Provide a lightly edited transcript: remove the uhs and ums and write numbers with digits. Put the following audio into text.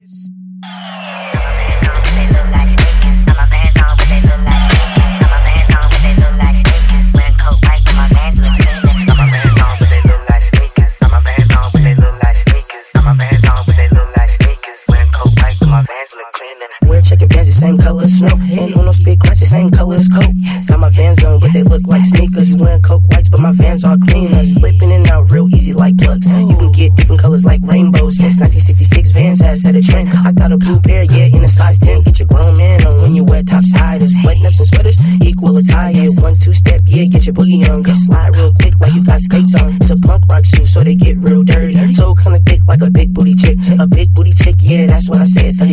Wear checkered Vans, the same color as snow. And Uno spit crack, the same color as coke. Got my Vans on, but they look like sneakers. Wearing coke whites, but my Vans are cleaner. Slipping in and out real easy like plugs. You can get different colors like rainbows. Since 1966, Vans has set a trend. I got a blue pair, yeah, in a size 10. Get your grown man on when you wear topsiders. Button-ups and sweaters equal attire. 1-2 step, yeah, get your boogie on. Get slide real quick like you got skates on. It's a punk rock shoe, so they get real dirty. So kinda thick like a big booty chick. A big booty chick, yeah, that's what I said.